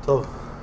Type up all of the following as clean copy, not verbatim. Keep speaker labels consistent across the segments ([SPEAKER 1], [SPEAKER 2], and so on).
[SPEAKER 1] טוב,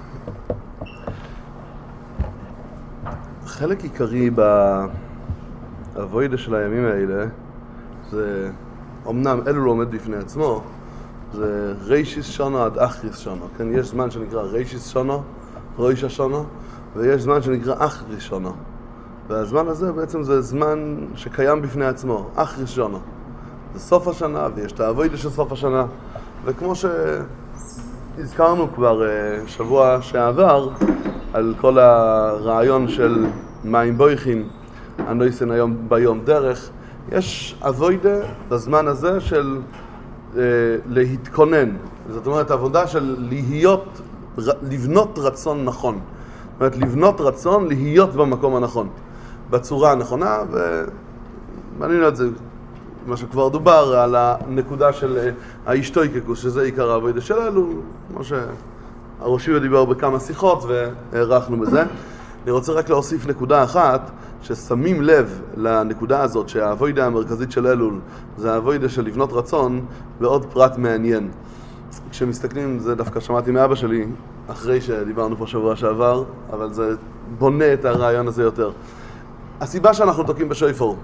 [SPEAKER 1] חלק עיקרי בעבודה של הימים האלה זה, אמנם אלו לא עומד בפני עצמו, זה רישיס שנה עד אחריס שנה. כן, יש זמן שנקרא רישיס שנה, ראש השנה, ויש זמן שנקרא אחריס שנה. והזמן הזה בעצם זה זמן שקיים בפני עצמו, אחריס שנה. זה סוף השנה ויש את העבודה של סוף השנה. וכמו שהזכרנו כבר שבוע שעבר על כל הרעיון של מים בויכין, הנויסן היום ביום דרך, יש עבודה בזמן הזה של להתכונן. זאת אומרת, עבודה של לבנות רצון נכון. זאת אומרת, לבנות רצון להיות במקום הנכון, בצורה הנכונה, ומעניין את זה, מה שכבר דובר על הנקודה של ההשתויקקוס, שזה עיקר העבודה שלנו, כמו שהראשי דיבר בכמה שיחות והערכנו בזה. אני רוצה רק להוסיף נקודה אחת, ששמים לב לנקודה הזאת, שהעבודה המרכזית של אלול זה העבודה של לבנות רצון, ועוד פרט מעניין. כשמסתכלים, זה דווקא שמעתי מאבא שלי, אחרי שדיברנו פה שבוע שעבר, אבל זה בונה את הרעיון הזה יותר. הסיבה שאנחנו תוקעים בשויפור,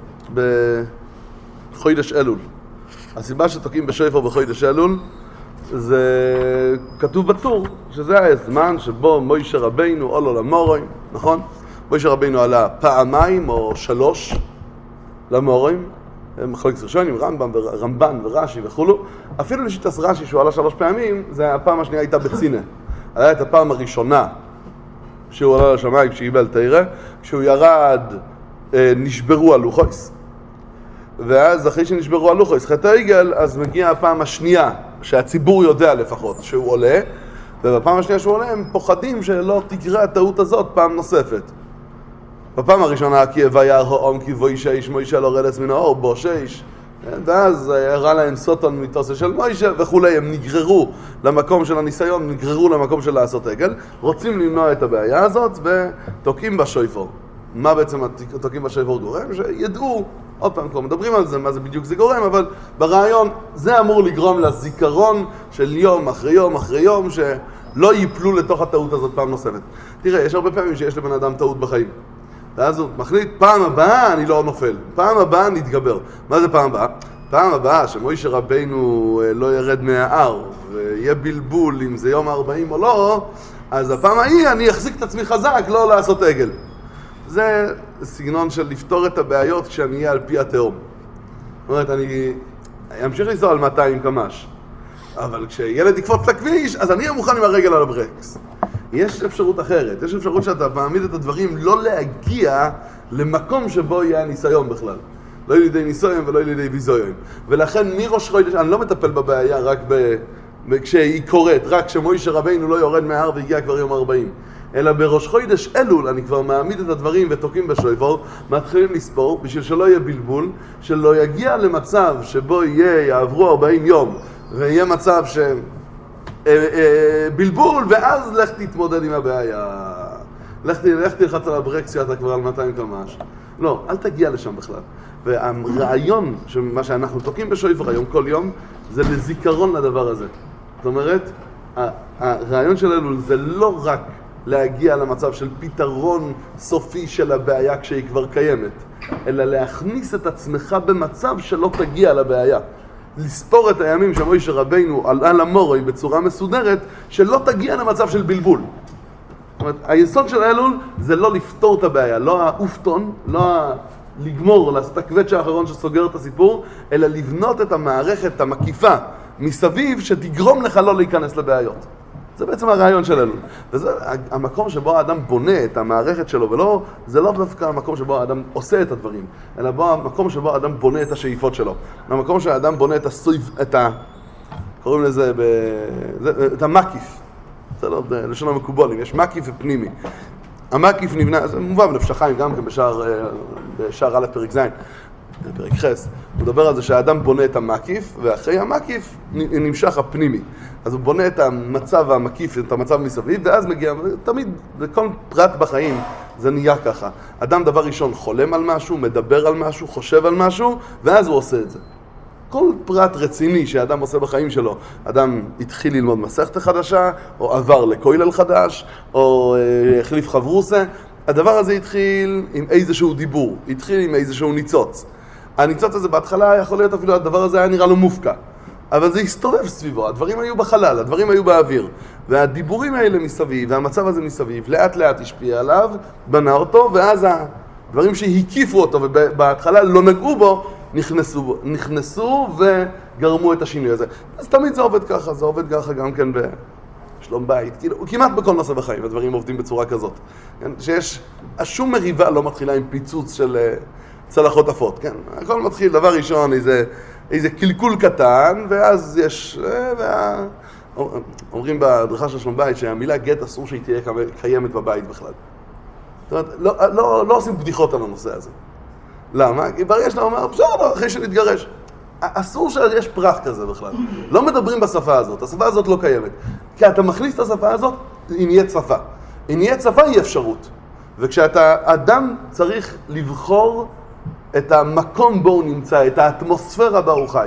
[SPEAKER 1] בחודש אלול, הסיבה שתוקעים בשויפור בחודש אלול, זה כתוב בטור, שזה הזמן שבו מוישה רבינו עולה למורים, נכון? מוישה רבינו עלה פעמיים או 3 למורים, מחלוקת ראשונים, רמב"ן ורש"י וכולו. אפילו לשיטת רש"י שהוא עלה 3 פעמים, זה הפעם השנייה הייתה בצינה. היה את הפעם הראשונה שהוא עלה לשמיים כשקיבל תורה, כשהוא ירד נשברו הלוחויס. ואז אחרי שנשברו הלוחויס, חטא העגל, אז מגיעה הפעם השנייה, שהציבור יודע לפחות שהוא עולה, ובפעם השנייה שהוא עולה הם פוחדים שלא תקרה הטעות הזאת פעם נוספת. בפעם הראשונה כי וירא העם כי וישש מוישה לא רדס מן האור בו שיש, ואז הראה להם סוטון מיתוסה של מוישה וכולי. הם נגררו למקום של הניסיון, נגררו למקום של לעשות עגל, רוצים למנוע את הבעיה הזאת ותוקעים בשויפור. מה בעצם תוקעים בשויפור גורם? שידעו, עוד פעם כבר מדברים על זה, מה זה בדיוק זה גורם, אבל ברעיון זה אמור לגרום לזיכרון של יום אחרי יום אחרי יום, שלא ייפלו לתוך הטעות הזאת פעם נוספת. תראה, יש הרבה פעמים שיש לבן אדם טעות בחיים. ואז הוא מחליט, פעם הבאה אני לא נופל, פעם הבאה נתגבר. מה זה פעם הבאה? פעם הבאה שמוישה רבינו לא ירד מההר ויהיה בלבול אם זה יום 40 או לא, אז הפעם ההיא אני אחזיק את עצמי חזק לא לעשות עגל. זה סגנון של לפתור את הבעיות כשאני אהיה על פי התהום. זאת אומרת, אני אמשיך לנסוע על 200 קמ"ש, אבל כשילד יקפוץ לכביש, אז אני אהיה מוכן עם הרגל על הברקס. יש אפשרות אחרת, יש אפשרות שאתה מעמיד את הדברים לא להגיע למקום שבו יהיה הניסיון בכלל. לא יהיה לידי ניסיון ולא יהיה לידי ביזיון. ולכן מראש חודש, אני לא מטפל בבעיה רק כשהיא קורית, רק כשמוישה רבינו לא יורד מההר והגיע כבר יום 40. אלא בראש חודש אלול אני כבר מעמיד את הדברים ותוקעים בשויפור, מתחילים לספור בשביל שלא יהיה בלבול, שלא יגיע למצב שבו יעברו 40 יום ויהיה מצב בלבול, ואז לך תתמודד עם הבעיה. לך תלחץ על הברקס שאתה כבר על 200 קמ"ש. לא, אל תגיע לשם בכלל. והרעיון שמה שאנחנו תוקעים בשויפור היום כל יום, זה לזיכרון לדבר הזה. זאת אומרת, הרעיון שלנו זה לא רק להגיע למצב של פתרון סופי של הבעיה כשהיא כבר קיימת, אלא להכניס את עצמך במצב שלא תגיע לבעיה. לספור את הימים שמוישה רבינו עלה למורוי בצורה מסודרת, שלא תגיע למצב של בלבול. זאת אומרת, היסוד של אלול זה לא לפתור את הבעיה, לא האופטון, לא לגמור, לעשות הקווץ' האחרון שסוגר את הסיפור, אלא לבנות את המערכת המקיפה מסביב שתגרום לך לא להיכנס לבעיות. זה בעצם הרעיון של אלול. וזה המקום שבו האדם בונה את המערכת שלו, זה לא דווקא המקום שבו האדם עושה את הדברים, אלא המקום שבו האדם בונה את השאיפות שלו. המקום שהאדם בונה קוראים לזה, את המקיף. זה לא לשון המקובולים, יש מקיף ופנימי. המקיף נבנה, זה מובא בנפש החיים גם כן בשער א' פרק ז', פרק ח', הוא מדבר על זה שהאדם בונה את המקיף, ואחרי המקיף נמשך הפנימי. אז הוא בונה את המצב המקיף, את המצב מסביב, ואז מגיע, תמיד, בכל פרט בחיים זה נהיה ככה. אדם דבר ראשון חולם על משהו, מדבר על משהו, חושב על משהו, ואז הוא עושה את זה. כל פרט רציני שאדם עושה בחיים שלו, אדם התחיל ללמוד מסכת חדשה, או עבר לכולל חדש, או החליף חברוסה, הדבר הזה התחיל עם איזשהו דיבור, התחיל עם איזשהו ניצוץ. הניצוץ הזה בהתחלה יכול להיות אפילו, הדבר הזה היה נראה לו מופקע, אבל זה הסתובב סביבו, הדברים היו בחלל, הדברים היו באוויר, והדיבורים האלה מסביב, והמצב הזה מסביב, לאט לאט השפיע עליו, בנה אותו, ואז הדברים שהקיפו אותו ובהתחלה לא נגעו בו, נכנסו וגרמו את השינוי הזה. אז תמיד זה עובד ככה, זה עובד ככה גם כן בשלום בית, כאילו, כמעט בכל נושא בחיים, הדברים עובדים בצורה כזאת. כן? שיש, שום מריבה לא מתחילה עם פיצוץ של צלחות עפות, כן? הכל מתחיל, דבר ראשון, איזה קלקול קטן, ואז יש, אומרים בהדרכה של שלום בית שהמילה גט אסור שהיא תהיה קיימת בבית בכלל. זאת אומרת, לא עושים בדיחות על הנושא הזה. למה? כי ברגע שאתה אומר, בסדר, אחרי שנתגרש. אסור שיש פרח כזה בכלל. לא מדברים בשפה הזאת, השפה הזאת לא קיימת. כי אתה מכניס את השפה הזאת, היא נהיית שפה. היא נהיית שפה היא אפשרות. וכשאתה אדם צריך לבחור את המקום בו הוא נמצא, את האטמוספירה בה הוא חי.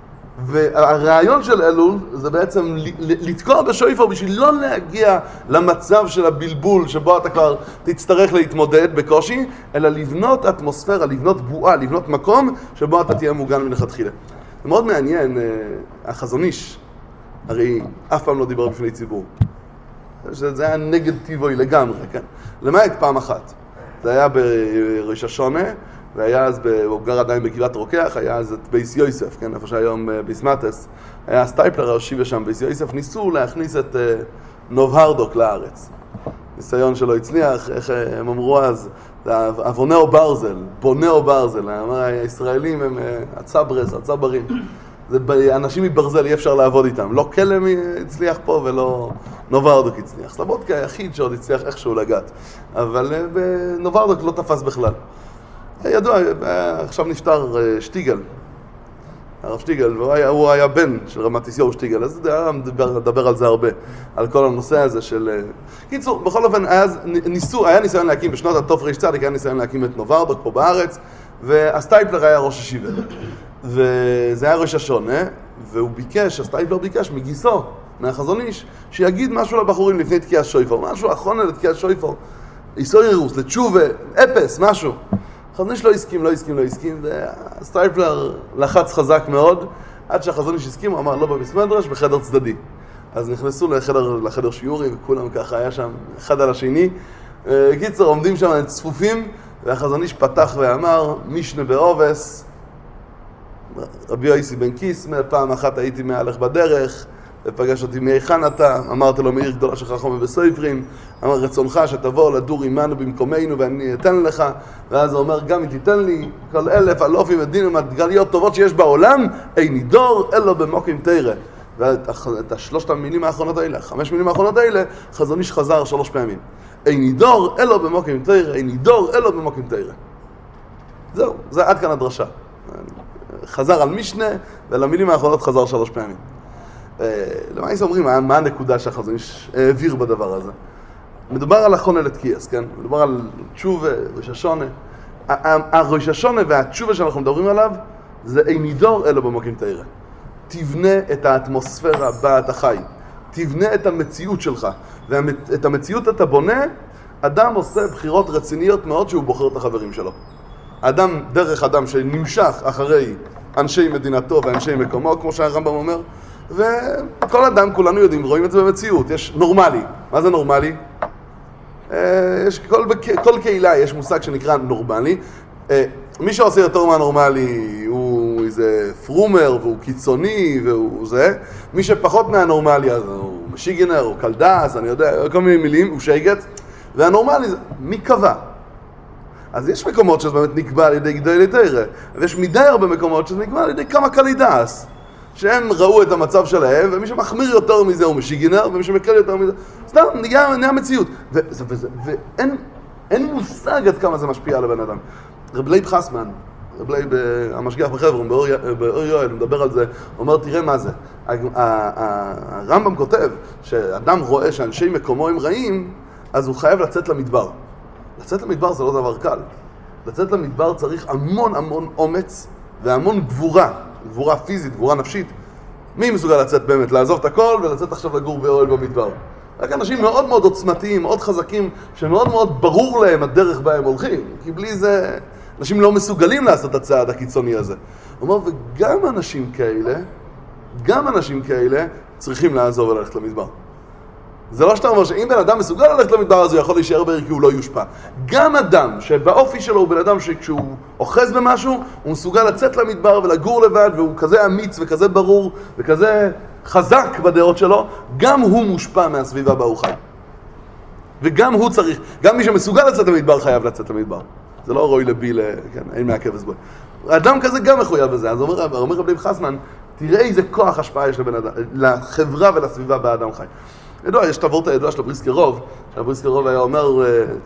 [SPEAKER 1] והרעיון של אלול זה בעצם לתקוע בשופר בשביל לא להגיע למצב של הבלבול שבו אתה כבר תצטרך להתמודד בקושי, אלא לבנות אטמוספירה, לבנות בועה, לבנות מקום שבו אתה תהיה מוגן מלכתחילה. זה מאוד מעניין, החזון איש, הרי אף פעם לא דיבר בפני ציבור. זה היה נגד טבעי לגמרי, כן? למעט פעם אחת. זה היה בראש השונה, והיה אז, הוא גר עדיין בקהילת רוקח, היה אז את בייס יוסף, כן, איפה שהיום בייס מטס, היה סטייפלר הראשי ושם בייס יוסף, ניסו להכניס את נוב הרדוק לארץ. ניסיון שלא הצליח, איך הם אמרו אז, אבונאו ברזל, בונאו ברזל, הישראלים הם הצברים. זה אנשים מברזל, אי אפשר לעבוד איתם. לא כלם הצליח פה ולא נוברדוק הצליח. סלבודקה היחיד שעוד הצליח איכשהו לגעת. אבל נוברדוק לא תפס בכלל. ידוע, עכשיו נפטר שטיגל. הרב שטיגל, הוא היה בן של רמתיסיהו שטיגל, אז נדבר על זה הרבה, על כל הנושא הזה של... קיצור, בכל אופן, היה ניסיון להקים בשנות התוף ריש צדיק, היה ניסיון להקים את נוברדוק פה בארץ, והסטייפלר היה ראש השיבה. וזה היה ראש השונה, והוא ביקש, הסטייפלר ביקש מגיסו, מהחזון איש, שיגיד משהו לבחורים לפני תקיעת שויפר, משהו אחרון לתקיעת שויפר, איסוירוס, לתשובה, אפס, משהו. החזון איש לא הסכים, והסטייפלר לחץ חזק מאוד, עד שהחזון איש הסכים, הוא אמר לא בביס מדרש, בחדר צדדי. אז נכנסו לחדר שיעורים, וכולם ככה היה שם אחד על השני. קיצר, עומדים שם צפופים, והחזון איש פתח ואמר, מישנה בעובס, רבי יוסי בן קיסמא, פעם אחת הייתי מהלך בדרך, ופגש אותי מהיכן אתה, אמרתי לו מעיר גדולה שלך חומר בסופרים, אמר רצונך שתבוא לדור עמנו במקומנו ואני אתן לך, ואז הוא אומר גם אם תיתן לי כל 1000 אלופים ודינים הדגליות טובות שיש בעולם, איני דור אלא במוקים תירא. ואת השלושת המילים האחרונות האלה, 5 מילים האחרונות האלה, חזון איש חזר 3 פעמים. איני דור אלא במוקים תירא, איני דור אלא במוקים תירא. זהו, זה עד כאן הדרשה. חזר על משנה ולמילים האחרונות חזר 3 פעמים. למעשה אומרים, מה הנקודה שהחזון איש העביר בדבר הזה? מדובר על החונה לתקייס, כן? מדובר על תשובה, ראש השונה. הראש השונה והתשובה שאנחנו מדברים עליו, זה איני דור אלא במוקים תירא. תבנה את האטמוספירה בה אתה חי. תבנה את המציאות שלך. ואת המציאות אתה בונה, אדם עושה בחירות רציניות מאוד שהוא בוחר את החברים שלו. דרך אדם שנמשך אחרי אנשי מדינתו ואנשי מקומו, כמו שהרמב"ם אומר, וכל אדם, כולנו יודעים, רואים את זה במציאות. יש נורמלי. מה זה נורמלי? יש כל קהילה יש מושג שנקרא נורמלי. מי שעושה יותר מהנורמלי הוא איזה פרומר והוא קיצוני והוא זה. מי שפחות מהנורמלי אז הוא משיגנר, הוא קלדס, אני יודע, כל מיני מילים, הוא שייגת. והנורמלי זה, מי קבע? אז יש מקומות שזה באמת נקבע על ידי גדולי תירא, ויש מדי הרבה מקומות שזה נקבע על ידי כמה קלידס. שהם ראו את המצב שלהם, ומי שמחמיר יותר מזה הוא משיגינר, ומי שמקל יותר מזה, סתם, נהיה מציאות. ואין מושג עד כמה זה משפיע על הבן אדם. רב לייב חסמן, רב לייב המשגיח בחברון, באור יואל, מדבר על זה, אומר, תראה מה זה. הרמב"ם כותב, שאדם רואה שאנשי מקומו הם רעים, אז הוא חייב לצאת למדבר. לצאת למדבר זה לא דבר קל. לצאת למדבר צריך המון אומץ והמון גבורה. גבורה פיזית, גבורה נפשית, מי מסוגל לצאת באמת, לעזוב את הכל ולצאת עכשיו לגור באוהל במדבר? רק אנשים מאוד מאוד עוצמתיים, מאוד חזקים, שמאוד מאוד ברור להם הדרך בה הם הולכים, כי בלי זה אנשים לא מסוגלים לעשות את הצעד הקיצוני הזה. הוא אומר, וגם אנשים כאלה צריכים לעזוב וללכת למדבר. זה לא שאתה אומר שאם בן אדם מסוגל ללכת למדבר אז הוא יכול להישאר בעיר כי הוא לא יושפע. גם אדם שבאופי שלו הוא בן אדם שכשהוא אוחז במשהו הוא מסוגל לצאת למדבר ולגור לבד והוא כזה אמיץ וכזה ברור וכזה חזק בדעות שלו, גם הוא מושפע מהסביבה בה הוא חי. וגם הוא צריך, גם מי שמסוגל לצאת למדבר חייב לצאת למדבר. זה לא רואי לבי, כן, אין מהכבש בו. האדם כזה גם מחויב בזה. אז אומר רב לייב חסמן, תראה איזה כוח השפעה יש לבן אדם, לחברה ולסביבה בה האדם חי. ידוע, יש תעבור את הידוע של הבריסקרוב, שהבריסקרוב היה אומר,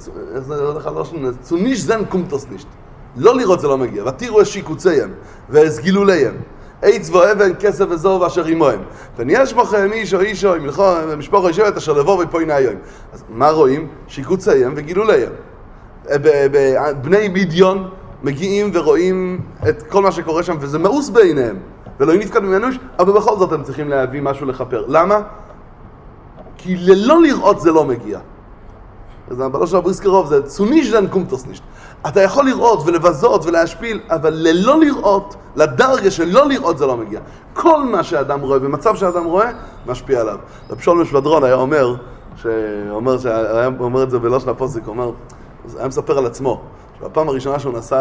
[SPEAKER 1] צוניש זן קומטוס נישט. לא לראות זה לא מגיע, ותראו את שיקוציהם, והסגילוליהם, עץ ואבן, כסף וזוב אשר עמוהם. ונהיה שמוכם אישו, משפחו ישבת אשר לבוא ופוינה היום. אז מה רואים? שיקוציהם וגילוליהם. בני בדיון מגיעים ורואים את כל מה שקורה שם, וזה מאוס בעיניהם, ולא נפקד ממנו, אבל בכל זאת הם צריכים להביא משהו לחפר. למה? כי ללא לראות זה לא מגיע. אז הבעלות של הבריסקרוב זה צוניש זן קומטוס נישט. אתה יכול לראות ולבזות ולהשפיל, אבל ללא לראות, לדרגה של לא לראות זה לא מגיע. כל מה שאדם רואה, במצב שאדם רואה, משפיע עליו. רב שלמה משבדרון היה אומר את זה בלושן הפוסק, היה מספר על עצמו, שבפעם הראשונה שהוא נסע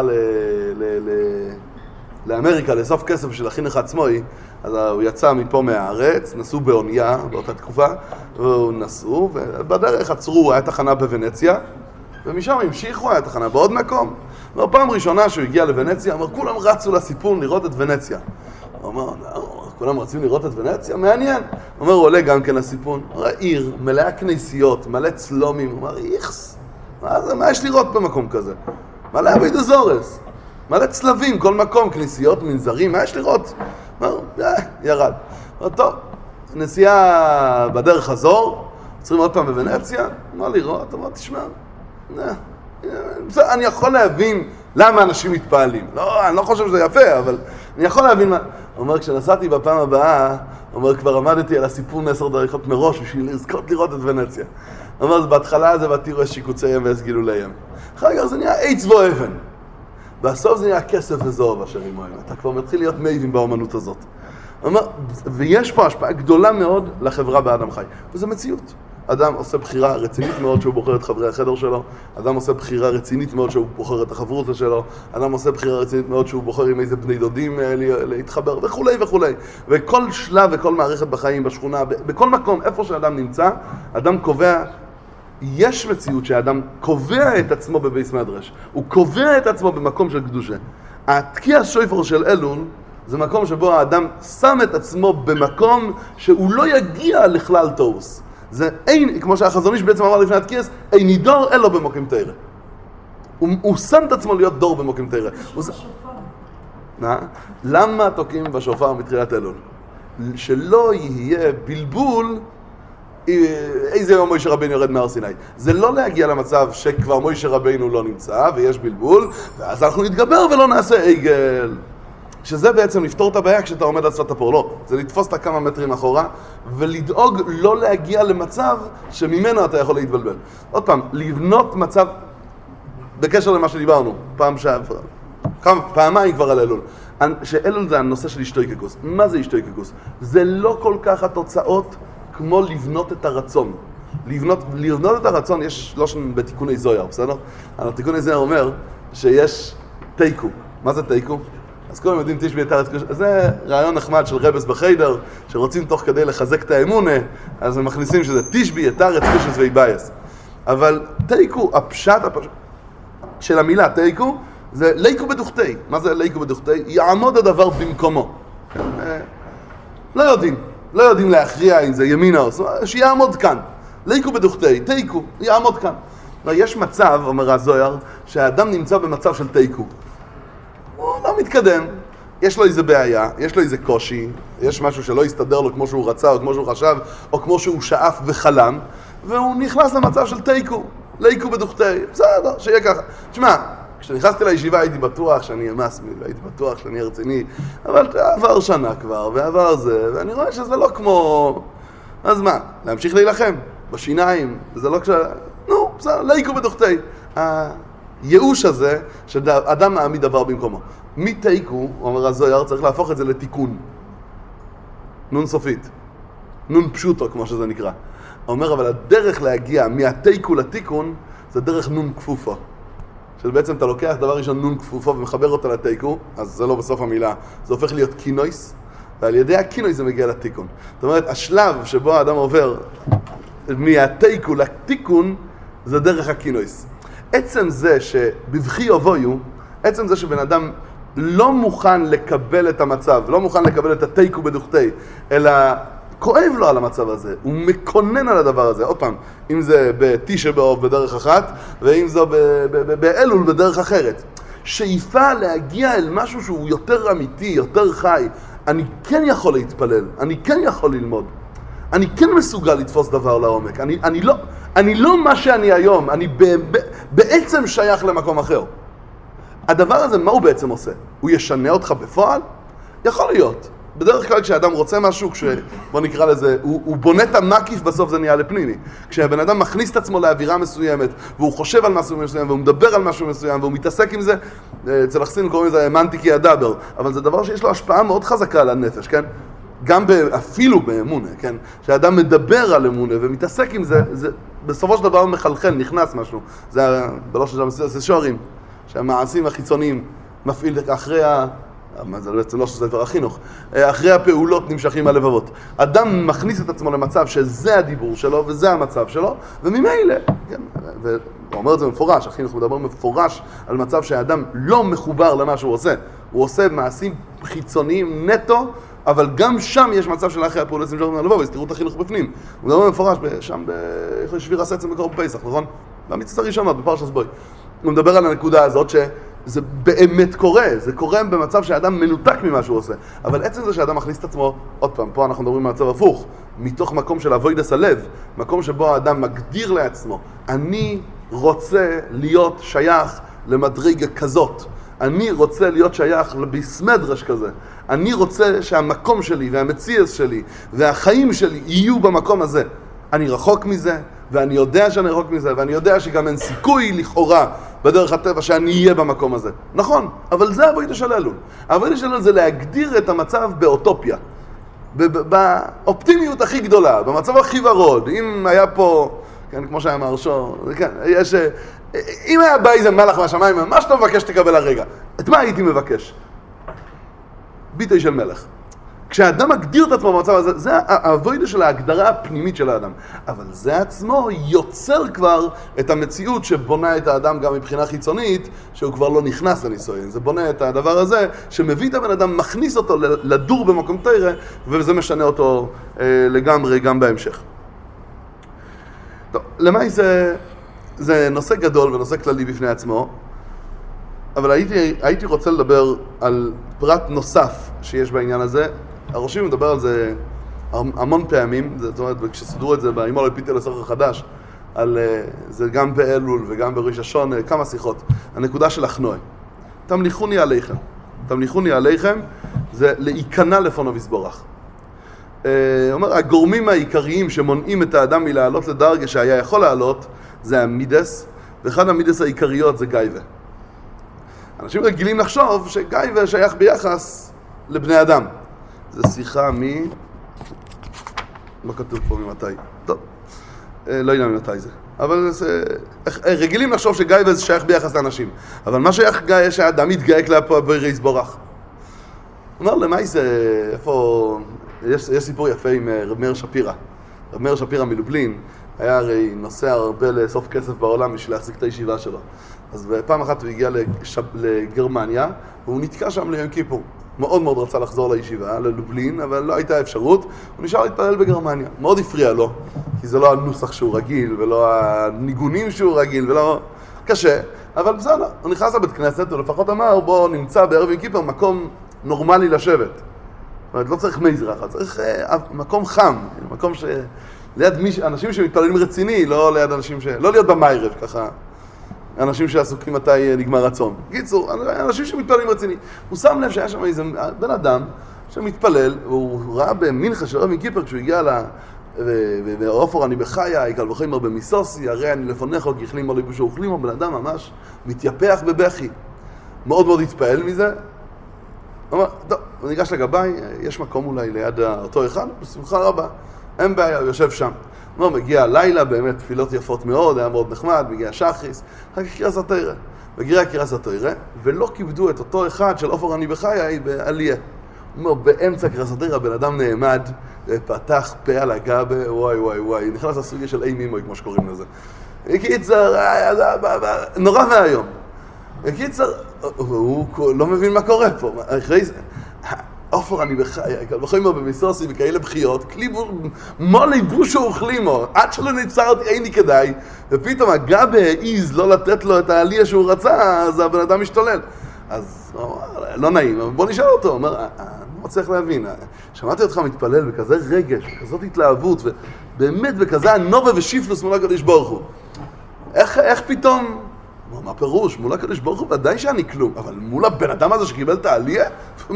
[SPEAKER 1] לאמריקה, לאסוף כסף של החינוך עצמוי, אז הוא יצא מפה מהארץ, נסעו באונייה באותה תקופה, והוא נסעו, ובדרך עצרו, היה תחנה בוונציה, ומשם המשיכו, היה תחנה בעוד מקום. בפעם הראשונה שהוא הגיע לוונציה, אמר, כולם רצו לסיפון לראות את ונציה. הוא אמר, כולם רצים לראות את ונציה? מעניין. הוא אומר, הוא עולה גם כן לסיפון, הוא ראה עיר, מלאה כנסיות, מלא צלומים, הוא אמר, איכס, מה יש לראות במקום כזה? מלא אביד הזורס. מלא צלבים, כל מקום, כנסיות, מנזרים, מה יש לראות? ירד. טוב, נסיעה בדרך חזור, צריכים עוד פעם בוונציה, מה לראות? אמר, תשמע, אני יכול להבין למה אנשים מתפעלים. לא, אני לא חושב שזה יפה, אבל אני יכול להבין מה... הוא אומר, כשנסעתי בפעם הבאה, הוא אומר, כבר עמדתי על הסיפון 10 דקות מראש, בשביל לזכות לראות את וונציה. הוא אומר, בהתחלה זה ותראו את שיקוציהם והסגילוליהם. אחר כך זה נהיה עץ ואבן. בסוף זה נהיה כסף וזוב אשר עמוהם. אתה כבר מתחיל להיות מייבים באומנות הזאת. ויש פה השפעה גדולה מאוד לחברה באדם חי. וזו מציאות. אדם עושה בחירה רצינית מאוד שהוא בוחר את חברי החדר שלו. אדם עושה בחירה רצינית מאוד שהוא בוחר את החברותה שלו. אדם עושה בחירה רצינית מאוד שהוא בוחר עם איזה בני דודים להתחבר וכו' וכו'. וכל שלב וכל מערכת בחיים, בשכונה, בכל מקום, איפה שאדם נמצא, אדם קובע. יש מציאות שהאדם קובע את עצמו בבייס מדרש, הוא קובע את עצמו במקום של קדושה. התקיע שויפר של אלול זה מקום שבו האדם שם את עצמו במקום שהוא לא יגיע לכלל תאוס. זה אין, כמו שהחזון איש בעצם אמר לפני התקיעס, אין נידור אלו במוקים תירה. הוא שם את עצמו להיות דור במוקים תירה. למה תוקעים בשופר מתחילת אלול? שלא יהיה בלבול איזה יום מוישה רבינו יורד מהר סיני. זה לא להגיע למצב שכבר מוישה רבינו לא נמצא ויש בלבול, ואז אנחנו נתגבר ולא נעשה עגל. שזה בעצם לפתור את הבעיה כשאתה עומד על שפת הפור. לא, זה לתפוס את כמה מטרים אחורה ולדאוג לא להגיע למצב שממנו אתה יכול להתבלבל. עוד פעם, לבנות מצב בקשר למה שדיברנו, פעמיים כבר על אלול. שאלול זה הנושא של השתויקקוס. מה זה השתויקקוס? זה לא כל כך התוצאות כמו לבנות את הרצון. לבנות את הרצון, יש לא בתיקוני זויר, בסדר? התיקוני זויר אומר שיש תיקו. מה זה תיקו? אז כולם יודעים תשבי את הארץ קדושה. זה רעיון נחמד של רבס בחיידר, שרוצים תוך כדי לחזק את האמונה, אז הם מכניסים שזה תשבי את הארץ קדושה ויבייס. אבל תיקו, הפשט של המילה תיקו, זה ליקו בדוכתי. מה זה ליקו בדוכתי? יעמוד הדבר במקומו. לא יודעים להכריע אם זה ימינה או שיעמוד כאן. ליקו בדוכתי, תיקו, יעמוד כאן. יש מצב, אומר הזויר, שהאדם נמצא במצב של תיקו. הוא לא מתקדם. יש לו איזה בעיה, יש לו איזה קושי, יש משהו שלא יסתדר לו כמו שהוא רצה או כמו שהוא חשב או כמו שהוא שאף וחלם, והוא נכנס למצב של תיקו, ליקו בדוכתי. בסדר, שיהיה ככה. תשמע, כשנכנסתי לישיבה הייתי בטוח שאני אמסמי, והייתי בטוח שאני רציני, אבל עבר שנה כבר, ועבר זה, ואני רואה שזה לא כמו... אז מה? להמשיך להילחם בשיניים, זה לא נו, בסדר, להיקו בדוחתי. הייאוש הזה, שאדם מעמיד דבר במקומו. מתייקו, אומר הזויר, צריך להפוך את זה לתיקון. נון סופית. נון פשוטו, כמו שזה נקרא. אומר, אבל הדרך להגיע מהתייקו לתיקון, זה דרך נון כפופו. שבעצם אתה לוקח דבר ראשון נון כפופו ומחבר אותה לתייקו, אז זה לא בסוף המילה, זה הופך להיות קינויס, ועל ידי הקינויס זה מגיע לתיקון. זאת אומרת, השלב שבו האדם עובר מהתייקו לתיקון, זה דרך הקינויס. עצם זה שבבחי אבויו, עצם זה שבן אדם לא מוכן לקבל את המצב, לא מוכן לקבל את התייקו בדוחתי, אלא כואב לו על המצב הזה, הוא מקונן על הדבר הזה. עוד פעם, אם זה בתשע באב בדרך אחת, ואם זה באלול בדרך אחרת. שאיפה להגיע אל משהו שהוא יותר אמיתי, יותר חי. אני כן יכול להתפלל, אני כן יכול ללמוד. אני כן מסוגל לתפוס דבר לעומק. אני לא מה שאני היום, אני בעצם שייך למקום אחר. הדבר הזה, מה הוא בעצם עושה? הוא ישנה אותך בפועל? יכול להיות. בדרך כלל כשאדם רוצה משהו, בוא נקרא לזה, הוא בונה את המקיף, בסוף זה נהיה לפנימי. כשהבן אדם מכניס את עצמו לאווירה מסוימת, והוא חושב על משהו מסוים, והוא מדבר על משהו מסוים, והוא מתעסק עם זה, אצל החסידים קוראים לזה מנטיקי הדבר, אבל זה דבר שיש לו השפעה מאוד חזקה על הנפש, כן? גם אפילו באמונה, כן? כשאדם מדבר על אמונה ומתעסק עם זה, זה בסופו של דבר מחלחל, נכנס משהו. זה בלוש של המסורת שוערים, שהמעשים החיצוניים מפעיל אחרי זה בעצם לא שזה דבר החינוך, אחרי הפעולות נמשכים הלבבות. אדם מכניס את עצמו למצב שזה הדיבור שלו וזה המצב שלו, וממילא, כן, והוא אומר את זה מפורש, החינוך מדבר מפורש על מצב שהאדם לא מחובר למה שהוא עושה. הוא עושה מעשים חיצוניים נטו, אבל גם שם יש מצב של אחרי הפעולות נמשכים הלבבות, אז תראו את החינוך בפנים. הוא מדבר מפורש שם בשביר הסצם בקרוב פסח, נכון? במצוות הראשונות, בפרשת בוי. הוא מדבר על הנקודה הזאת שזה באמת קורה, זה קורה במצב שהאדם מנותק ממה שהוא עושה. אבל עצם זה שהאדם מכניס את עצמו, עוד פעם, פה אנחנו מדברים במצב הפוך, מתוך מקום של אבוידס הלב, מקום שבו האדם מגדיר לעצמו, אני רוצה להיות שייך למדרגה כזאת, אני רוצה להיות שייך לביסמדרש כזה, אני רוצה שהמקום שלי והמציאס שלי והחיים שלי יהיו במקום הזה. אני רחוק מזה, ואני יודע שאני רחוק מזה, ואני יודע שגם אין סיכוי לכאורה בדרך הטבע שאני אהיה במקום הזה. נכון, אבל זה אבוידע של אלול. אבוידע של אלול זה להגדיר את המצב באוטופיה. באופטימיות הכי גדולה, במצב הכי ורוד. אם היה פה, כן, כמו שהיה מרשו, כן, אם היה בא איזה מלאך מהשמיים, מה שאתה מבקש תקבל הרגע. את מה הייתי מבקש? ביטוי של מלך. כשהאדם מגדיר את עצמו במצב הזה, זה האבוידע של ההגדרה הפנימית של האדם. אבל זה עצמו יוצר כבר את המציאות שבונה את האדם גם מבחינה חיצונית, שהוא כבר לא נכנס לניסויים. זה בונה את הדבר הזה שמביא את הבן אדם, מכניס אותו לדור במקום תירה, וזה משנה אותו לגמרי גם בהמשך. טוב, למעי זה נושא גדול ונושא כללי בפני עצמו, אבל הייתי רוצה לדבר על פרט נוסף שיש בעניין הזה. הראשים מדבר על זה המון פעמים, זאת אומרת, כשסדרו את זה באימור לפיתל הסוכר החדש, על זה גם באלול וגם בראש השון, כמה שיחות. הנקודה של החנוי. תמליכוני עליכם. תמליכוני עליכם זה להיכנע לפונו וסבורך. אומר, הגורמים העיקריים שמונעים את האדם מלעלות לדרגה שהיה יכול לעלות, זה המידס, ואחד המידס העיקריות זה גייבה. אנשים רגילים לחשוב שגייבה שייך ביחס לבני אדם. זה שיחה לא כתוב פה ממתי. טוב, לא יודע ממתי זה. אבל רגילים לחשוב שגייבה זה שייך ביחס לאנשים. אבל מה שייך גיא שהאדם יתגאה כלפי בירי יסבורך? הוא אומר, למה זה, איפה, יש סיפור יפה עם רב מאיר שפירא. רב מאיר שפירא מלובלין היה הרי נוסע הרבה לאסוף כסף בעולם בשביל להחזיק את הישיבה שלו. אז בפעם אחת הוא הגיע לגרמניה, והוא נתקע שם ליום כיפור. מאוד מאוד רצה לחזור לישיבה, ללובלין, אבל לא הייתה אפשרות. הוא נשאר להתפלל בגרמניה. מאוד הפריע לו, כי זה לא הנוסח שהוא רגיל, ולא הניגונים שהוא רגיל, ולא... קשה, אבל בסדר. הוא נכנס לבית כנסת, ולפחות אמר, בוא נמצא בערב יום כיפור מקום נורמלי לשבת. זאת אומרת, לא צריך מזרח, צריך מקום חם, מקום ליד אנשים שמתפללים רציני, לא ליד אנשים לא להיות במיירב, ככה. אנשים שעסוקים מתי נגמר הצום. קיצור, אנשים שמתפללים רציני. הוא שם לב שהיה שם איזה בן אדם שמתפלל, והוא ראה במנחה של רב מקיפר כשהוא הגיע ועופר אני בחיי, קל וחומר במיסוסי, הרי אני לפניך גחלים או ליבוש אוכלים, בן אדם ממש מתייפח בבכי. מאוד מאוד התפעל מזה. הוא אמר, טוב, הוא ניגש לגביי, יש מקום אולי ליד אותו אחד, בשמחה רבה. אין בעיה, הוא יושב שם. הוא מגיע הלילה, באמת תפילות יפות מאוד, היה מאוד נחמד, מגיע שחריס, אחר כך קריאת התורה. וגירה קריאת התורה, ולא כיבדו את אותו אחד של עופר אני בחיי בעלייה. הוא אומר, באמצע קריאת התורה, בן אדם נעמד, פתח פה על הגבה, וואי וואי וואי, נכנס לסוגיה של אי מימוי, כמו שקוראים לזה. קיצר, נורא מהיום. קיצר, הוא לא מבין מה קורה פה. אחרי זה, עופר אני בחיי, קל וחומר במיסוסי וכאלה בחיות, מה ליבושו אוכלימו, עד שלא נצרתי איני כדאי, ופתאום הגבה העיז לא לתת לו את העלייה שהוא רצה, אז הבן אדם משתולל. אז לא נעים, אבל בוא נשאל אותו, הוא אומר, אני לא צריך להבין, שמעתי אותך מתפלל בכזה רגש, בכזאת התלהבות, ובאמת בכזה הנובה ושיפלוס מול הקדוש ברוך הוא. איך פתאום, מה פירוש? מול הקדוש ברוך הוא ודאי שאני כלום, אבל מול הבן אדם הזה שקיבל את העלייה?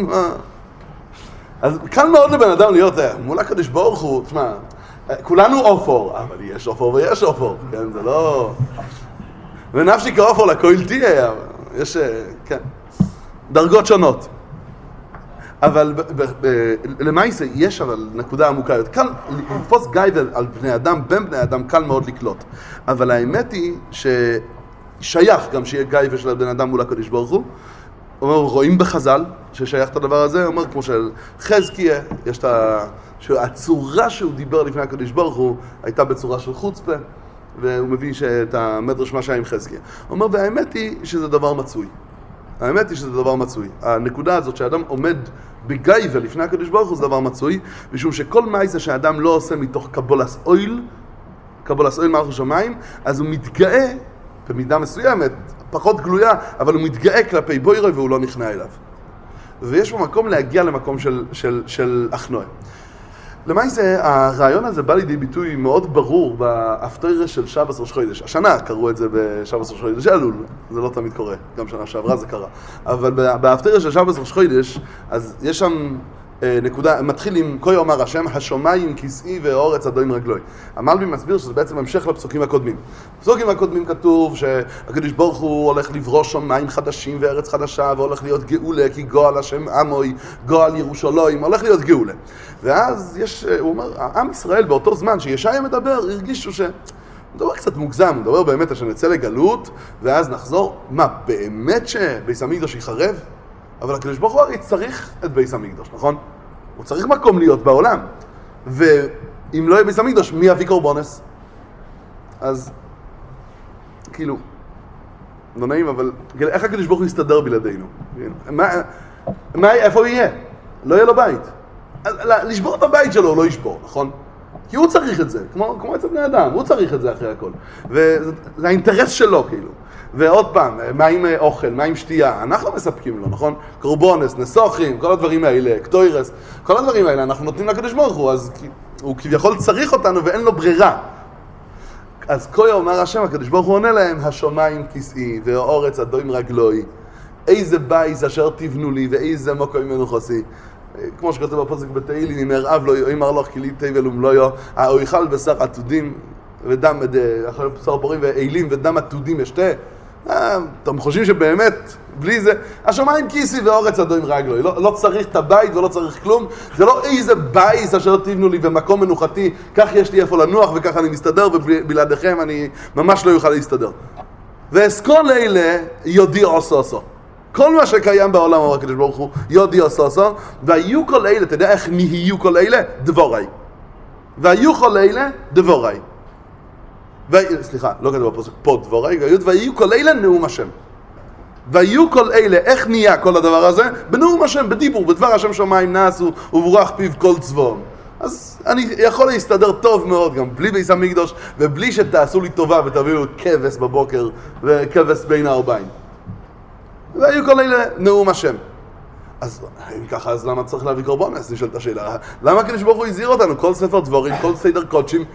[SPEAKER 1] אז קל מאוד לבן אדם להיות, מול הקדוש ברוך הוא, תשמע, כולנו אופור, אבל יש אופור ויש אופור, כן, זה לא... ונפשי כאופור לכל תהיה, יש, כן, דרגות שונות. אבל למעשה יש אבל נקודה עמוקה יותר. קל לתפוס גייבל על בני אדם, בין בני אדם קל מאוד לקלוט. אבל האמת היא ששייך גם שיהיה גייבל של בן אדם מול הקדוש ברוך הוא. אומר, רואים בחז"ל ששייך את הדבר הזה, אומר כמו של חזקיה, יש את הצורה שהוא דיבר לפני הקדוש ברוך הוא הייתה בצורה של חוצפה, והוא מביא שאת המדרש מה שהיה עם חזקיה. הוא אומר, והאמת היא שזה דבר מצוי. האמת היא שזה דבר מצוי. הנקודה הזאת שהאדם עומד בגייבל לפני הקדוש ברוך הוא זה דבר מצוי, משום שכל מעשה שהאדם לא עושה מתוך קבולס אויל מלכות שמיים, אז הוא מתגאה במידה מסוימת, פחות גלויה, אבל הוא מתגאה כלפי בוירו והוא לא נכנע אליו. ויש בו מקום להגיע למקום של אחנוע. למעשה, הרעיון הזה בא לידי ביטוי מאוד ברור בהפטרה של שבס ראש חודש. השנה קראו את זה בשבס ראש חודש אלול, זה לא תמיד קורה, גם שנה שעברה זה קרה. אבל בהפטרה של שבס ראש חודש, אז יש שם נקודה, מתחיל עם כה יאמר השם, השמיים כיסאי והארץ אדוני רגלוי. המלבי מסביר שזה בעצם המשך לפסוקים הקודמים. בפסוקים הקודמים כתוב שהקדוש ברוך הוא הולך לברוש שמיים חדשים וארץ חדשה, והולך להיות גאולה, כי גואל השם עמוי, גואל ירושלים, הולך להיות גאולה. ואז יש, הוא אומר, עם ישראל באותו זמן שישעיה מדבר, הרגישו הוא מדבר קצת מוגזם, הוא מדבר באמת שנצא לגלות, ואז נחזור, מה, באמת שבית המקדש ייחרב? אבל הקדוש ברוך הוא הרי צריך את בית המקדש, נכון? הוא צריך מקום להיות בעולם. ואם לא יהיה בית המקדש, מי יביא קורבנס? אז, כאילו, לא נעים, אבל איך הקדוש ברוך הוא יסתדר בלעדינו? איפה הוא יהיה? לא יהיה לו בית. לשבור את הבית שלו הוא לא ישבור, נכון? כי הוא צריך את זה, כמו אצל בני אדם, הוא צריך את זה אחרי הכל. וזה האינטרס שלו, כאילו. ועוד פעם, מה עם אוכל, מה עם שתייה? אנחנו מספקים לו, נכון? קורבנס, נסוחים, כל הדברים האלה, קטוירס, כל הדברים האלה אנחנו נותנים לקדוש ברוך הוא, אז הוא כביכול צריך אותנו ואין לו ברירה. אז כה יאמר השם, הקדוש ברוך הוא עונה להם, השמיים כיסאי והארץ אדוני רגלוי, איזה בית אשר תבנו לי ואיזה מקום מנוחסי. כמו שכתוב בפסוק בתהילים, אם ארעב לא יאמר לך כי לי תבל ומלויו, האויכל בשר עתודים ודם, אחרי בשר פורים ואילים ודם עתודים אשתה. אתם חושבים שבאמת, בלי זה, השמיים כיסי והארץ אדוני רגלוי. לא צריך את הבית ולא צריך כלום. זה לא איזה בית אשר תבנו לי ומקום מנוחתי, כך יש לי איפה לנוח וכך אני מסתדר, ובלעדיכם אני ממש לא יוכל להסתדר. ואסכול אלה יודיע עושו. כל מה שקיים בעולם, אמר הקדוש ברוך הוא, יודיע עושו, והיו כל אלה, אתה יודע איך נהיו כל אלה? דבורי. והיו כל אלה דבורי. סליחה, לא כתוב בפסוק פה דבורי, והיו כל אלה נאום השם. והיו כל אלה, איך נהיה כל הדבר הזה? בנאום השם, בדיבור, בדבר השם שמיים נעשו, וברוח פיו כל צבאם. אז אני יכול להסתדר טוב מאוד גם בלי בית המקדש, ובלי שתעשו לי טובה ותביאו כבש בבוקר וכבש בין הארבעים. והיו כל אלה נאום השם. אז אם ככה, אז למה צריך להביא קורבנס? נשאלת השאלה. למה הקדוש ברוך הוא הזהיר אותנו? כל ספר דברים, כל סדר קודשים,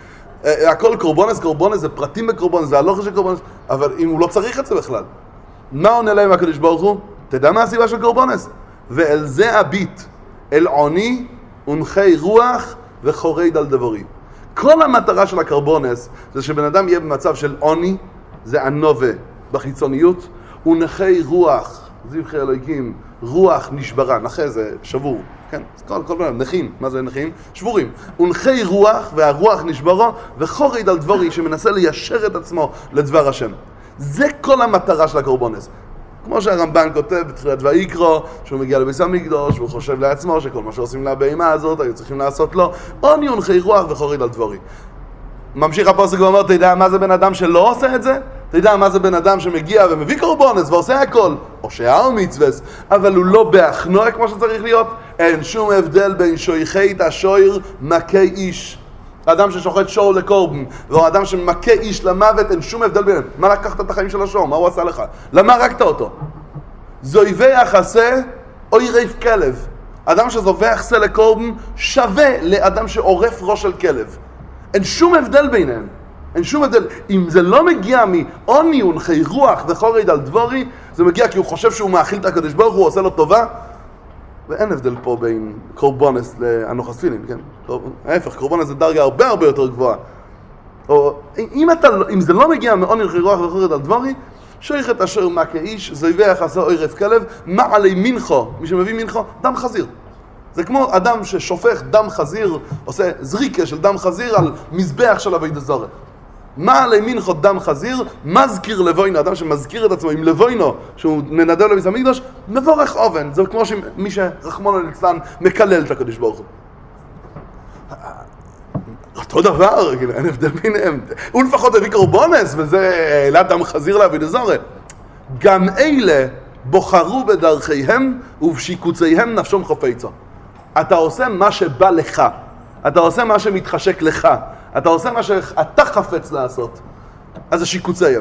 [SPEAKER 1] הכל קורבונס, קורבונס זה פרטים בקורבונס, זה הלוכה של קורבונס, אבל אם הוא לא צריך את זה בכלל. מה עונה להם הקדוש ברוך הוא? תדע מה הסיבה של קורבונס? ואל זה הביט, אל עוני, ונחי רוח וחורד על דברי. כל המטרה של הקורבונס זה שבן אדם יהיה במצב של עוני, זה ענווה בחיצוניות, ונחי רוח, זבחי אלוהיקים, רוח נשברה, נחה זה שבור, כן? כל פעם, נחים, מה זה נחים? שבורים. ונחי רוח, והרוח נשברו, וחורד על דברי שמנסה ליישר את עצמו לדבר השם. זה כל המטרה של הקורבונס. כמו שהרמב"ן כותב בתחילת ויקרא, שהוא מגיע לביס המקדוש, והוא חושב לעצמו שכל מה שעושים לבהמה הזאת, היו צריכים לעשות לו, עוני ונחי רוח וחורד על דברי. ממשיך הפוסק ואומר, אתה יודע מה זה בן אדם שלא עושה את זה? אתה יודע מה זה בן אדם שמגיע ומביא קורבונס ועושה הכל? או שער מצווס, אבל הוא לא בהכנוע כמו שצריך להיות? אין שום הבדל בין שויחי את השויר מכה איש. האדם ששוחט שור לקורבן, והאדם שמכה איש למוות, אין שום הבדל ביניהם. מה לקחת את החיים של השור? מה הוא עשה לך? למה הרגת אותו? זויבח עשה או ירף כלב. אדם שזובח עשה לקורבן שווה לאדם שעורף ראש של כלב. אין שום הבדל ביניהם. אין שום הבדל. אם זה לא מגיע מעוני ונחי רוח וחורד על דברי, זה מגיע כי הוא חושב שהוא מאכיל את הקדוש ברוך הוא, עושה לו טובה. ואין הבדל פה בין קורבונס לאנוכס תפילין, כן? ההפך, קורבונס זה דרגה הרבה הרבה יותר גבוהה. או אם זה לא מגיע מעוני ונחי רוח וחורד על דברי, שויך את אשר מכה איש, זויבח עשה או ירף כלב, מעלי מנחו, מי שמביא מנחו, דם חזיר. זה כמו אדם ששופך דם חזיר, עושה זריקה של דם חזיר על מזבח של עבודת זרה. מה עלי מנחו דם חזיר? מזכיר לבוינו, אדם שמזכיר את עצמו עם לבוינו, שהוא מנדב לביס המקדוש, מבורך אובן. זה כמו שמי שרחמנו ליצלן מקלל את הקדוש ברוך הוא. אותו דבר, אין הבדל ביניהם. הוא לפחות הביא קורבונס, וזה העלה דם חזיר לעבודת זרה. גם אלה בוחרו בדרכיהם ובשיקוציהם נפשום חפצה. אתה עושה מה שבא לך, אתה עושה מה שמתחשק לך, אתה עושה מה שאתה חפץ לעשות, אז זה שיקוציהם.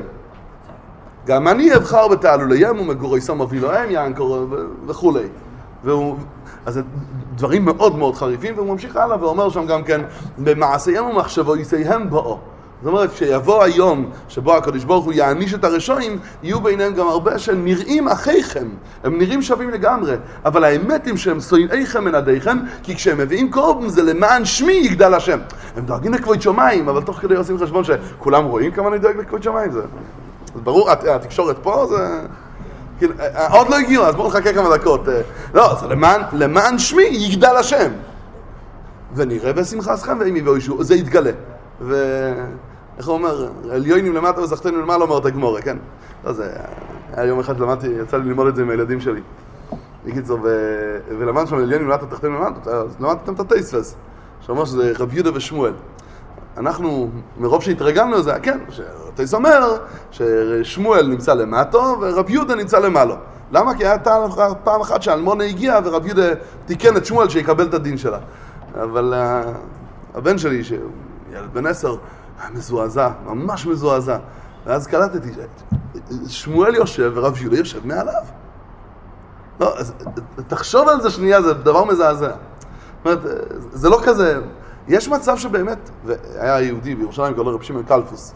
[SPEAKER 1] גם אני אבחר בתעלוליהם ומגוריסם אבילוהם יענקור וכו'. אז זה דברים מאוד מאוד חריפים, והוא ממשיך הלאה ואומר שם גם כן, במעשיהם ומחשבויסיהם באו. זאת אומרת, כשיבוא היום שבו הקדוש ברוך הוא יעניש את הרשעים, יהיו ביניהם גם הרבה שנראים אחיכם, הם נראים שווים לגמרי, אבל האמת הם שהם שונאיכם מנדיכם, כי כשהם מביאים קורבן זה למען שמי יגדל השם. הם דואגים לכבוד שמיים, אבל תוך כדי עושים חשבון שכולם רואים כמה אני דואג לכבוד שמיים. זה ברור, התקשורת פה זה... עוד לא הגיעו, אז בואו נחכה כמה דקות. לא, זה למען שמי יגדל השם. ונראה בשמחה אסכם ואם יבואו ישוע, זה יתגלה. ואיך הוא אומר, עליונים למטה וזכתנו למעלה, אומרת הגמורה, כן? לא, זה היה יום אחד למדתי, יצא לי ללמוד את זה עם הילדים שלי. בקיצור, ולמדנו שם עליונים למטה ותחתנו למטה, אז למדתם את הטייספס, שאומר שזה רב יהודה ושמואל. אנחנו, מרוב שהתרגלנו לזה, כן, הטייס אומר ששמואל נמצא למטו ורב יהודה נמצא למעלה. למה? כי היה פעם אחת שאלמונה הגיע ורב יהודה תיקן את שמואל שיקבל את הדין שלה. אבל הבן שלי, שהוא ילד בן 10, מזועזע, ממש מזועזע. ואז קלטתי, שמואל יושב ורב יהודה יושב מעליו. לא, אז תחשוב על זה שנייה, זה דבר מזעזע. זאת אומרת, זה לא כזה... יש מצב שבאמת, והיה יהודי בירושלים, קוראים לו רב שמעון קלפוס,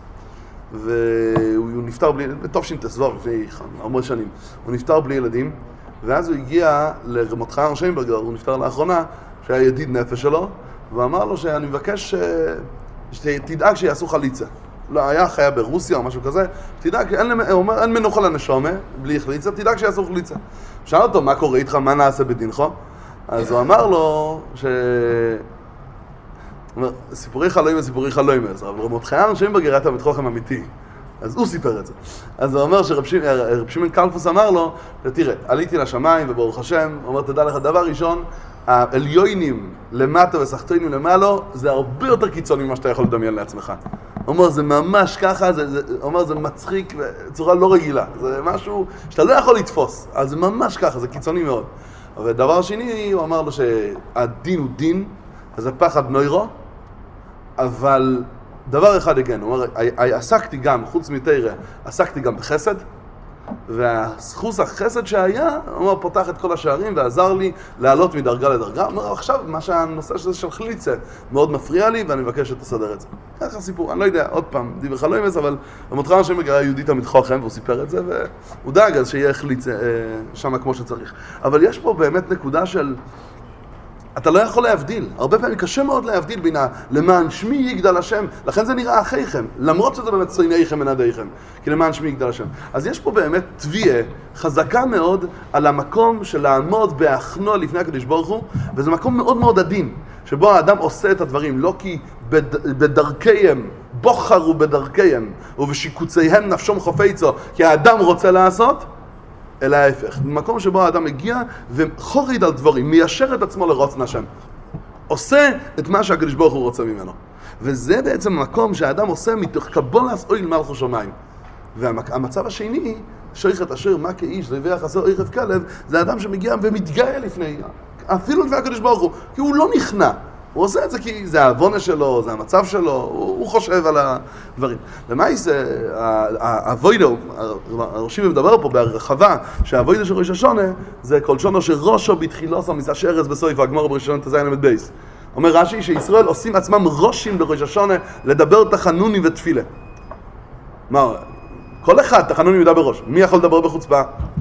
[SPEAKER 1] והוא נפטר בלי, בטוב שינתסבור לפני הרבה שנים, הוא נפטר בלי ילדים, ואז הוא הגיע לרמת חיים שיינברגר, הוא נפטר לאחרונה, שהיה ידיד נפש שלו, ואמר לו שאני מבקש שתדאג שיעשו חליצה. לא, היה חיה ברוסיה או משהו כזה, תדאג, הוא אומר, אין מנוחה לנשומה, בלי חליצה, תדאג שיעשו חליצה. שאל אותו, מה קורה איתך, מה נעשה בדינך? אז הוא אמר לו סיפורי חלוים וסיפורי חלוים, אבל רמות חיים שיינברגר היה תלמיד חכם אמיתי, אז הוא סיפר את זה. אז הוא אומר שרב שמעון קלפוס אמר לו, תראה, עליתי לשמיים וברוך השם, הוא אומר, תדע לך, דבר ראשון, העליונים למטה וסחטונים למעלה, זה הרבה יותר קיצוני ממה שאתה יכול לדמיין לעצמך. הוא אומר, זה ממש ככה, הוא אומר, זה מצחיק בצורה לא רגילה, זה משהו שאתה לא יכול לתפוס, אז זה ממש ככה, זה קיצוני מאוד. אבל דבר שני, הוא אמר לו שהדין הוא דין, אז זה פחד נוירו, אבל דבר אחד הגן, הוא אומר, עסקתי גם, חוץ מתרא, עסקתי גם בחסד, והסחוס החסד שהיה, הוא אומר, פותח את כל השערים ועזר לי לעלות מדרגה לדרגה. הוא אומר, עכשיו, מה שהנושא שזה של חליצה מאוד מפריע לי, ואני מבקש שתסדר את זה. ככה סיפור, אני לא יודע, עוד פעם, דיבר חלום איזה, אבל במותחן השם מגרה יהודית המתחוכם, והוא סיפר את זה, והוא דאג אז שיהיה חליצה שם כמו שצריך. אבל יש פה באמת נקודה של... אתה לא יכול להבדיל, הרבה פעמים קשה מאוד להבדיל בין למען שמי יגדל השם, לכן זה נראה אחיכם, למרות שזה באמת שונאיכם ונדיכם, כי למען שמי יגדל השם. אז יש פה באמת תביעה חזקה מאוד על המקום של לעמוד בהכנוע לפני הקדוש ברוך הוא, וזה מקום מאוד מאוד עדין, שבו האדם עושה את הדברים, לא כי בדרכיהם, בוחרו בדרכיהם, ובשיקוציהם נפשום חפצו, כי האדם רוצה לעשות, אלא ההפך, במקום שבו האדם מגיע וחוריד על דברים, מיישר את עצמו לרצון השם. עושה את מה שהקדוש ברוך הוא רוצה ממנו. וזה בעצם המקום שהאדם עושה מתוך קבולת אוהל מלכות שמיים. והמצב השני, שייכת אשר מה כאיש, זה יביא יחסו ערב כלב, זה האדם שמגיע ומתגאה לפני, אפילו לפני הקדוש ברוך הוא, כי הוא לא נכנע. הוא עושה את זה כי זה העוונה שלו, זה המצב שלו, הוא חושב על הדברים. ומה זה, הווידו, הרשיב מדבר פה בהרחבה, שהווידו של ראש השונה, זה כל שונו שראשו בתחילוסו מסע ארז בסויפה, הגמור בראש השונה תזיין אמת בייס. אומר רש"י שישראל עושים עצמם ראשים בראש השונה לדבר תחנונים ותפילה. מה, כל אחד תחנונים ידע בראש, מי יכול לדבר בחוצפה?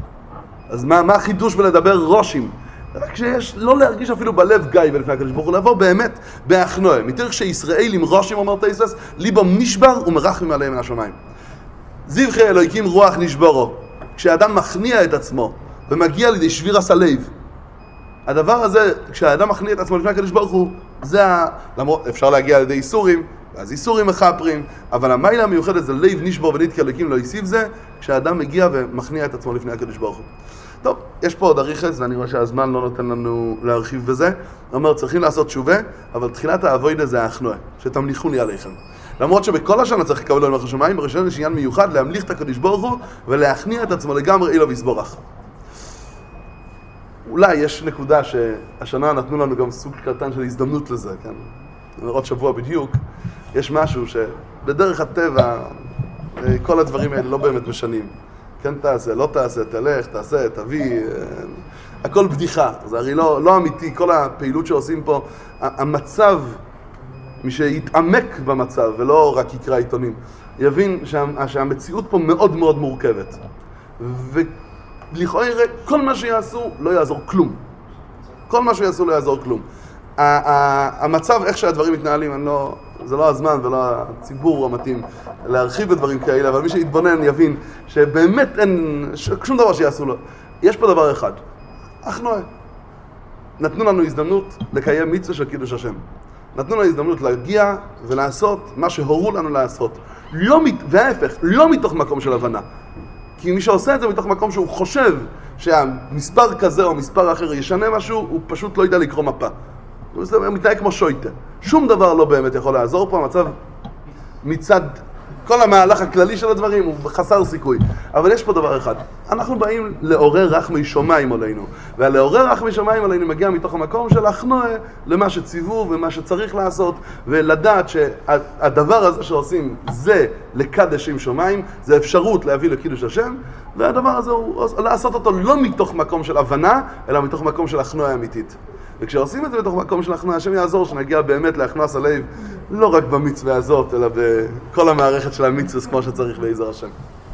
[SPEAKER 1] אז מה החידוש בלדבר ראשים? רק שיש, לא להרגיש אפילו בלב גיא ולפני הקדוש ברוך הוא, לעבור באמת בהכנוע. מתוך שישראל עם ראשים, אומר תייסס, ליבם נשבר ומרחמים עליהם מן השמיים. זבחי אלוהיקים רוח נשברו. כשאדם מכניע את עצמו ומגיע לידי שביר הסלב, הדבר הזה, כשאדם מכניע את עצמו לפני הקדוש ברוך הוא, זה למרות, אפשר להגיע לידי איסורים, אז איסורים מחפרים, אבל המיילה המיוחדת זה לב נשבור ונתקה אלוהיקים לא יסיב זה, כשאדם מגיע ומכניע את עצמו לפני הקדוש ברוך הוא. טוב, יש פה עוד אריכס, ואני רואה שהזמן לא נותן לנו להרחיב בזה. הוא אומר, צריכים לעשות תשובה, אבל תחילת העבודה זה האכנוע, שתמליכו לי עליכם. למרות שבכל השנה צריך לקבל לו מלכות שמיים, בראשון יש עניין מיוחד להמליך את הקדוש ברוך הוא, ולהכניע את עצמו לגמרי אילו ויסבורך. אולי יש נקודה שהשנה נתנו לנו גם סוג קטן של הזדמנות לזה, כן? עוד שבוע בדיוק, יש משהו שבדרך הטבע, כל הדברים האלה לא באמת משנים. כן תעשה, לא תעשה, תלך, תעשה, תביא, הכל בדיחה, זה הרי לא אמיתי, כל הפעילות שעושים פה, המצב, מי שיתעמק במצב ולא רק יקרא עיתונים, יבין שהמציאות פה מאוד מאוד מורכבת, ולכאורה כל מה שיעשו לא יעזור כלום, כל מה שיעשו לא יעזור כלום. המצב, איך שהדברים מתנהלים, זה לא הזמן ולא הציבור המתאים להרחיב בדברים כאלה, אבל מי שיתבונן יבין שבאמת אין שום דבר שיעשו לו. יש פה דבר אחד, אחנוע. נתנו לנו הזדמנות לקיים מצווה של קידוש השם. נתנו לנו הזדמנות להגיע ולעשות מה שהורו לנו לעשות. וההפך, לא מתוך מקום של הבנה. כי מי שעושה את זה מתוך מקום שהוא חושב שהמספר כזה או מספר אחר ישנה משהו, הוא פשוט לא ידע לקרוא מפה. הוא מתנהג כמו שויטה. שום דבר לא באמת יכול לעזור פה, המצב מצד כל המהלך הכללי של הדברים הוא חסר סיכוי. אבל יש פה דבר אחד, אנחנו באים לעורר רחמי שמיים עלינו, והלעורר רחמי שמיים עלינו מגיע מתוך המקום של הכנוע למה שציוו ומה שצריך לעשות, ולדעת שהדבר הזה שעושים זה לקדש עם שמיים, זה אפשרות להביא לקידוש השם, והדבר הזה הוא לעשות אותו לא מתוך מקום של הבנה, אלא מתוך מקום של הכנוע אמיתית. וכשעושים את זה בתוך מקום של הכנוע, השם יעזור שנגיע באמת להכנס הלב, לא רק במצווה הזאת, אלא בכל המערכת של המצווה כמו שצריך בעזר השם.